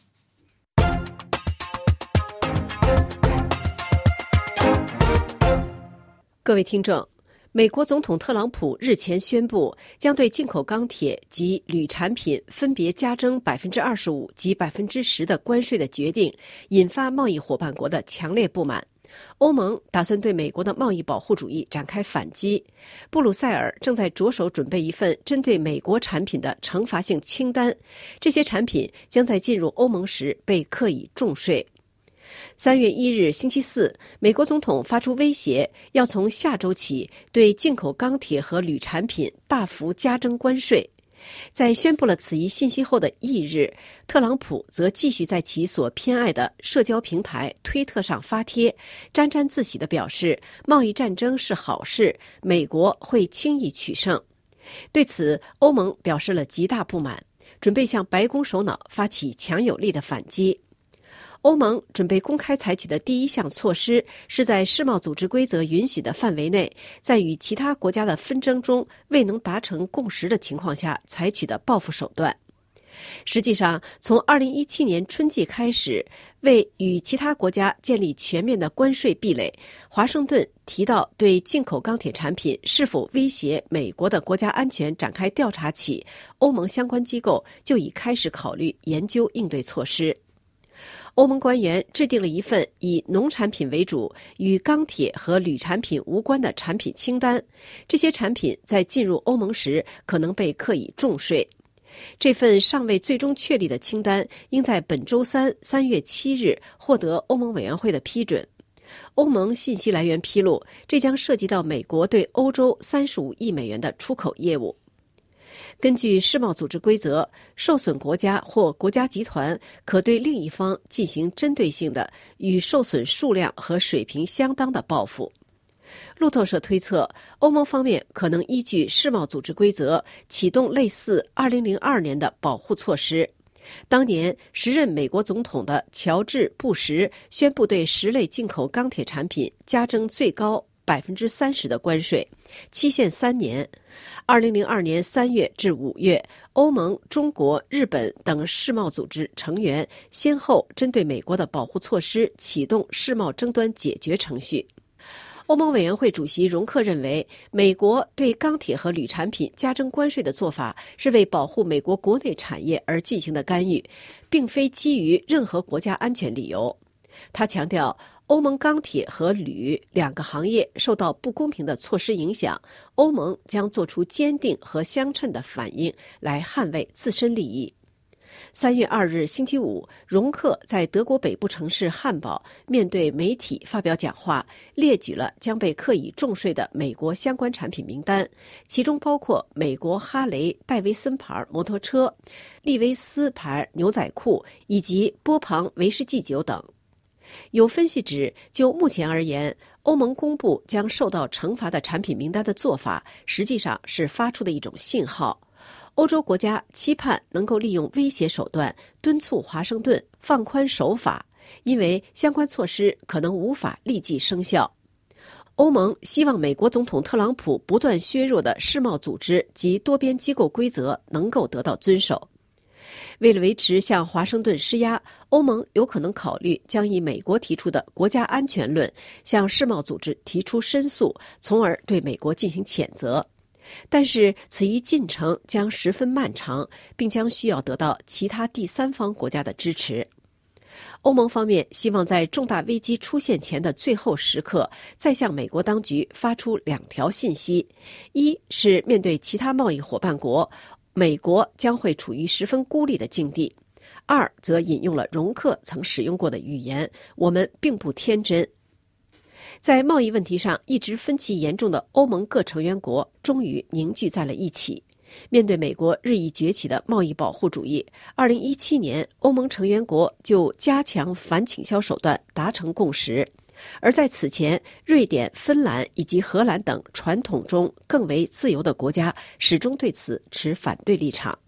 各位听众，美国总统特朗普日前宣布将对进口钢铁及铝产品分别加征 25% 及 10% 的关税的决定，引发贸易伙伴国的强烈不满。欧盟打算对美国的贸易保护主义展开反击。布鲁塞尔正在着手准备一份针对美国产品的惩罚性清单，这些产品将在进入欧盟时被课以重税。3月1日星期四，美国总统发出威胁，要从下周起对进口钢铁和铝产品大幅加征关税。在宣布了此一信息后的翌日，特朗普则继续在其所偏爱的社交平台推特上发帖，沾沾自喜地表示贸易战争是好事，美国会轻易取胜。对此，欧盟表示了极大不满，准备向白宫首脑发起强有力的反击。欧盟准备公开采取的第一项措施是在世贸组织规则允许的范围内，在与其他国家的纷争中未能达成共识的情况下采取的报复手段。实际上，从2017年春季开始，为与其他国家建立全面的关税壁垒，华盛顿提到对进口钢铁产品是否威胁美国的国家安全展开调查起，欧盟相关机构就已开始考虑研究应对措施。欧盟官员制定了一份以农产品为主、与钢铁和铝产品无关的产品清单，这些产品在进入欧盟时可能被课以重税。这份尚未最终确立的清单应在本周3 3月7日获得欧盟委员会的批准。欧盟信息来源披露，这将涉及到美国对欧洲35亿美元的出口业务。根据世贸组织规则，受损国家或国家集团可对另一方进行针对性的与受损数量和水平相当的报复。路透社推测，欧盟方面可能依据世贸组织规则启动类似2002年的保护措施。当年时任美国总统的乔治·布什宣布对10类进口钢铁产品加征最高30%的关税，期限3年。2002年3月至5月，欧盟、中国、日本等世贸组织成员先后针对美国的保护措施启动世贸争端解决程序。欧盟委员会主席容克认为，美国对钢铁和铝产品加征关税的做法是为保护美国国内产业而进行的干预，并非基于任何国家安全理由。他强调，欧盟钢铁和铝两个行业受到不公平的措施影响，欧盟将做出坚定和相称的反应来捍卫自身利益。3月2日星期五，容克在德国北部城市汉堡面对媒体发表讲话，列举了将被课以重税的美国相关产品名单，其中包括美国哈雷戴维森牌摩托车、利维斯牌牛仔裤以及波旁威士忌酒等。有分析指，就目前而言，欧盟公布将受到惩罚的产品名单的做法，实际上是发出的一种信号。欧洲国家期盼能够利用威胁手段敦促华盛顿放宽守法，因为相关措施可能无法立即生效。欧盟希望美国总统特朗普不断削弱的世贸组织及多边机构规则能够得到遵守。为了维持向华盛顿施压，欧盟有可能考虑将以美国提出的国家安全论向世贸组织提出申诉，从而对美国进行谴责。但是此一进程将十分漫长，并将需要得到其他第三方国家的支持。欧盟方面希望在重大危机出现前的最后时刻，再向美国当局发出2条信息：一是面对其他贸易伙伴国，美国将会处于十分孤立的境地；二则引用了容克曾使用过的语言：我们并不天真。在贸易问题上一直分歧严重的欧盟各成员国终于凝聚在了一起。面对美国日益崛起的贸易保护主义，2017年欧盟成员国就加强反倾销手段达成共识，而在此前，瑞典、芬兰以及荷兰等传统中更为自由的国家始终对此持反对立场。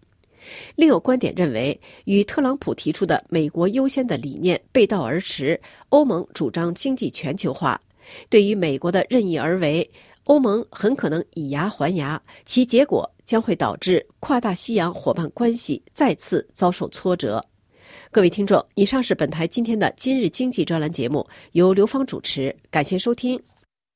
另有观点认为，与特朗普提出的美国优先的理念背道而驰，欧盟主张经济全球化。对于美国的任意而为，欧盟很可能以牙还牙，其结果将会导致跨大西洋伙伴关系再次遭受挫折。各位听众，以上是本台今天的今日经济专栏节目，由刘芳主持，感谢收听。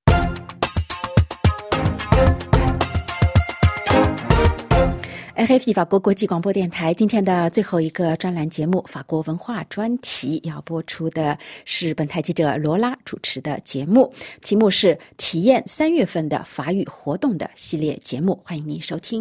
RFI 法国国际广播电台今天的最后一个专栏节目法国文化专题要播出的是本台记者罗拉主持的节目，题目是体验3月份的法语活动的系列节目，欢迎您收听。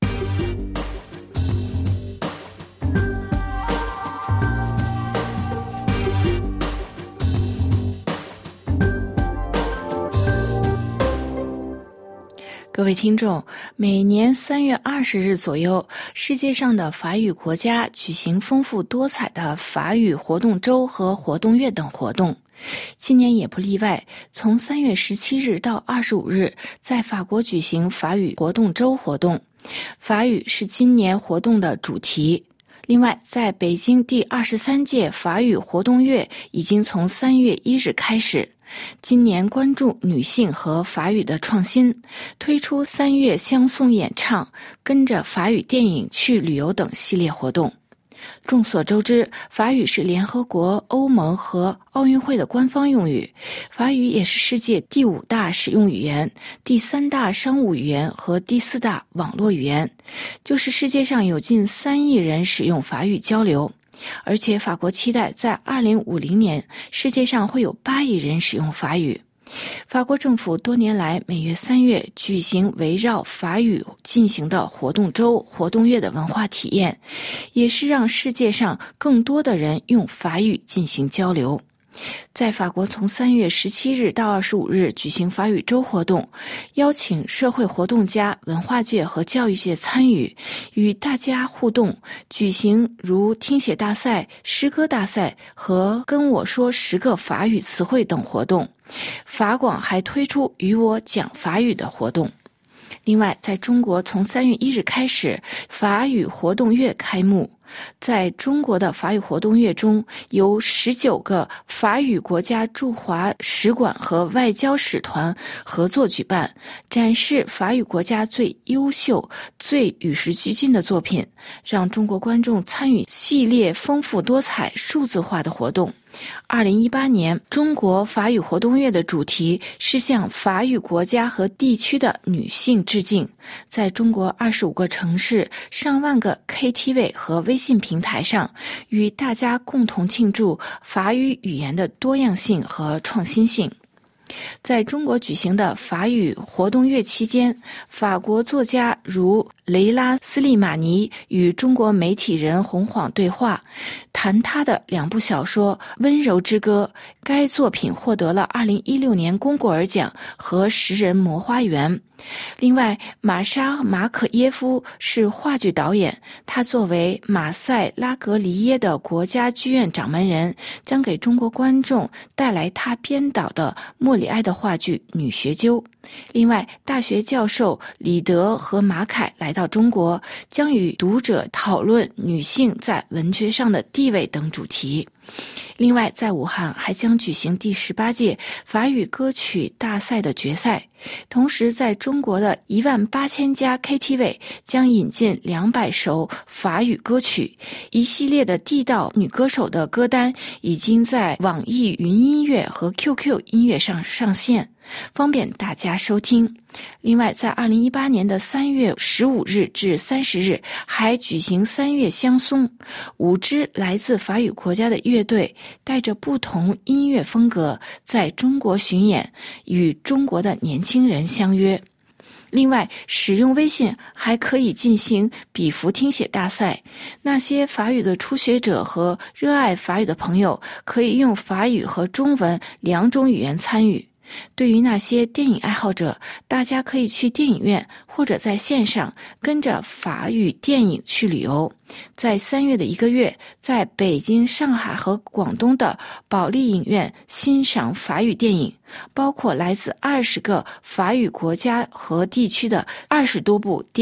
各位听众，每年3月20日左右，世界上的法语国家举行丰富多彩的法语活动周和活动月等活动。今年也不例外，从3月17日到25日，在法国举行法语活动周活动。法语是今年活动的主题。另外，在北京第23届法语活动月已经从3月1日开始。今年关注女性和法语的创新，推出3月相送演唱、跟着法语电影去旅游等系列活动。众所周知，法语是联合国、欧盟和奥运会的官方用语，法语也是世界第5大使用语言、第3大商务语言和第4大网络语言，就是世界上有近3亿人使用法语交流。而且法国期待在2050年，世界上会有8亿人使用法语。法国政府多年来每月3月举行围绕法语进行的活动周、活动月的文化体验，也是让世界上更多的人用法语进行交流。在法国从3月17日到25日举行法语周活动，邀请社会活动家、文化界和教育界参与，与大家互动，举行如听写大赛、诗歌大赛和跟我说10个法语词汇等活动。法广还推出与我讲法语的活动。另外，在中国从3月1日开始，法语活动月开幕。在中国的法语活动月中，由19个法语国家驻华使馆和外交使团合作举办，展示法语国家最优秀、最与时俱进的作品，让中国观众参与系列丰富多彩、数字化的活动。2018年中国法语活动月的主题是向法语国家和地区的女性致敬。在中国25个城市、上万个 KTV 和微信平台上，与大家共同庆祝法语语言的多样性和创新性。在中国举行的法语活动月期间，法国作家如雷拉·斯利马尼与中国媒体人洪晃对话，谈他的2部小说《温柔之歌》，该作品获得了2016年龚古尔奖和10人魔花园。另外，玛莎·马可耶夫是话剧导演，他作为马赛拉格里耶的国家剧院掌门人，将给中国观众带来他编导的莫里埃的话剧《女学究》。另外，大学教授李德和马凯来到中国，将与读者讨论女性在文学上的地位等主题。另外，在武汉还将举行第18届法语歌曲大赛的决赛。同时，在中国的18000家 KTV 将引进200首法语歌曲，一系列的地道女歌手的歌单已经在网易云音乐和 QQ 音乐上上线，方便大家收听。另外，在2018年的3月15日至30日还举行3月相送，5支来自法语国家的乐队带着不同音乐风格在中国巡演，与中国的年轻人相约。另外，使用微信还可以进行笔符听写大赛，那些法语的初学者和热爱法语的朋友可以用法语和中文2种语言参与。对于那些电影爱好者，大家可以去电影院或者在线上跟着法语电影去旅游。在3月的1个月，在北京、上海和广东的保利影院欣赏法语电影，包括来自20个法语国家和地区的20多部电影，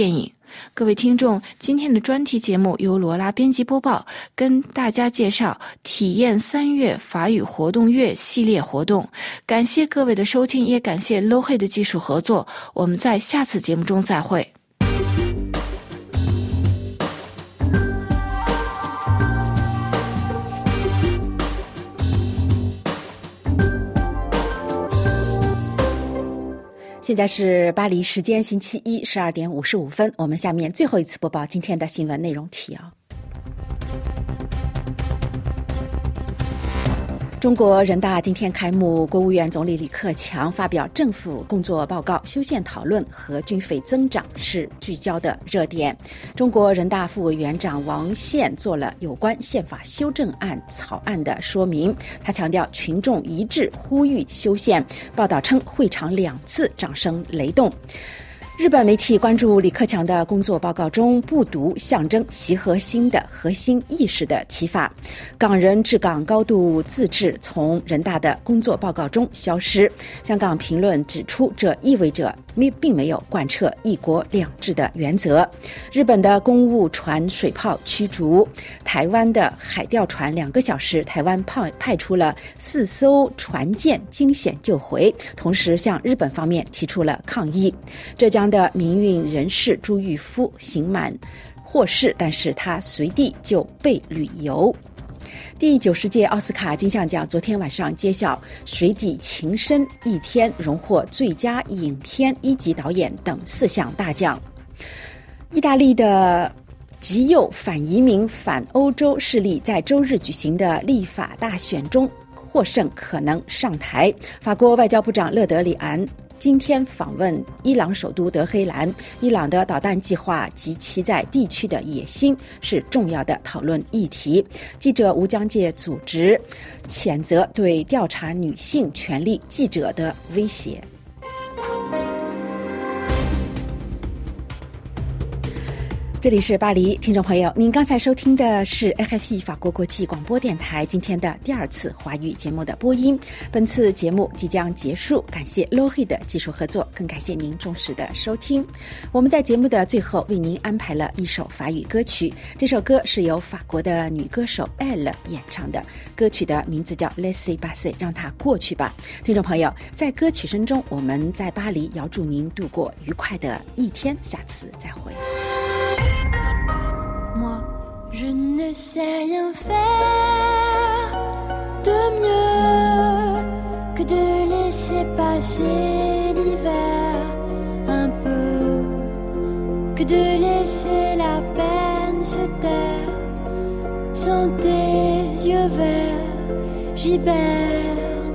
各位听众，今天的专题节目由罗拉编辑播报，跟大家介绍体验3月法语活动月系列活动。感谢各位的收听，也感谢 Lohe 的技术合作。我们在下次节目中再会。 现在是巴黎时间星期一12点55分，我们下面最后一次播报今天的新闻内容提要。中国人大今天开幕，国务院总理李克强发表政府工作报告，修宪讨论和军费增长是聚焦的热点。中国人大副委员长王宪做了有关宪法修正案草案的说明，他强调群众一致呼吁修宪。报道称会场2次掌声雷动。日本媒体关注李克强的工作报告中不读象征习核心的核心意识的提法，港人治港高度自治从人大的工作报告中消失。香港评论指出，这意味着并没有贯彻一国两制的原则。日本的公务船水炮驱逐，台湾的海钓船2个小时，台湾派出了4艘船舰惊险救回，同时向日本方面提出了抗议。浙江的民运人士朱玉夫刑满获释，但是他随地就被旅游。第90届奥斯卡金像奖昨天晚上揭晓，水底情深一天荣获最佳影片、1级导演等4项大奖。意大利的极右反移民反欧洲势力在周日举行的立法大选中获胜，可能上台。法国外交部长勒德里安今天访问伊朗首都德黑兰，伊朗的导弹计划及其在地区的野心是重要的讨论议题。记者无疆界组织谴责对调查女性权利记者的威胁。这里是巴黎，听众朋友，您刚才收听的是 RFI 法国国际广播电台今天的第2次华语节目的播音。本次节目即将结束，感谢 Lohe 的技术合作，更感谢您重视的收听。我们在节目的最后为您安排了一首法语歌曲，这首歌是由法国的女歌手 Elle 演唱的，歌曲的名字叫 Laissez passer， 让它过去吧。听众朋友，在歌曲声中，我们在巴黎遥祝您度过愉快的一天，下次再会。 Moi, je ne sais rien faire de mieux que de laisser passer l'hiver un peu, que de laisser la peine se taire. Sans tes yeux verts, j'hiberne.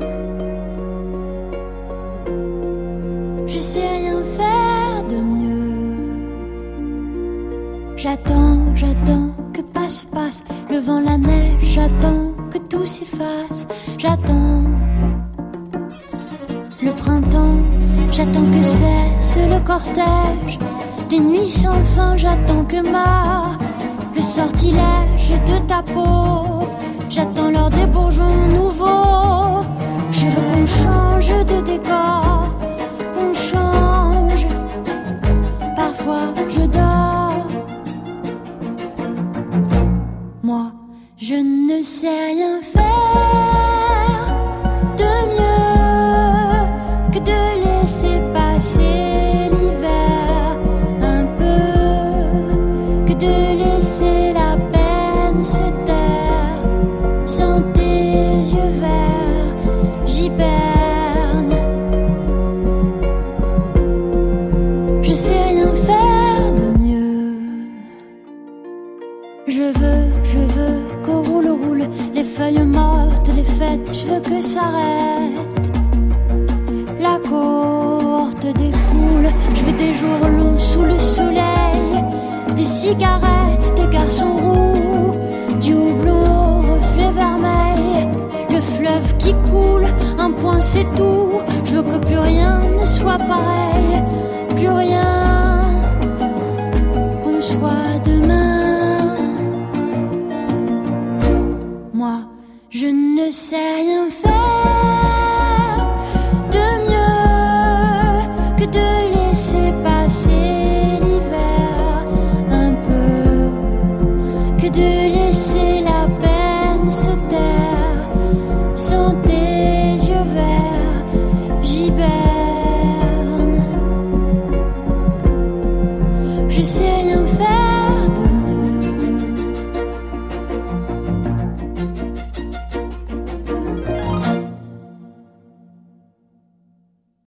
Je sais rien faire de mieux.J'attends que passe le vent, la neige, j'attends que tout s'efface, j'attends le printemps, j'attends que cesse le cortège des nuits sans fin, j'attends que meure le sortilège de ta peau, j'attends l'heure des bourgeons nouveaux, je veux qu'on change de décor, qu'on change, parfois je dors.Moi, je ne sais rien faire de mieux que de laisser passer l'hiver un peu, que de laisser la peine se taire. Sans tes yeux verts, j'hiberne. Je sais rien faire de mieux.Je veux que roule les feuilles mortes, les fêtes, je veux que s'arrête la cohorte des foules, je veux des jours longs sous le soleil, des cigarettes, des garçons roux, du houblon au reflet vermeil, le fleuve qui coule, un point c'est tout, je veux que plus rien ne soit pareil, plus rien, qu'on soit demain.Moi, je ne sais rien faire de mieux que de laisser passer l'hiver rien faire.